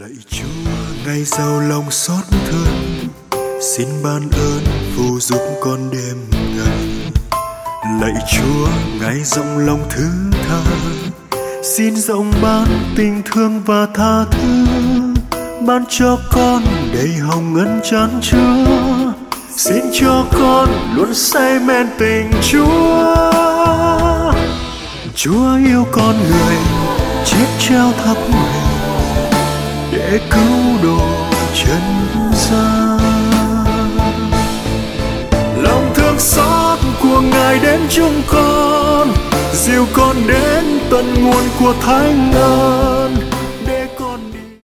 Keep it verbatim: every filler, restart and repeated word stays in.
Lạy Chúa ngày giàu lòng xót thương, xin ban ơn phù giúp con đêm ngày. Lạy Chúa ngày rộng lòng thứ tha, xin rộng ban tình thương và tha thứ, ban cho con đầy hồng ân chan chứa. Xin cho con luôn say men tình Chúa. Chúa yêu con người, chết treo thập hình để cứu độ chân gian. Lòng thương xót của Ngài đến chúng con, dìu con đến tận nguồn của thánh ơn.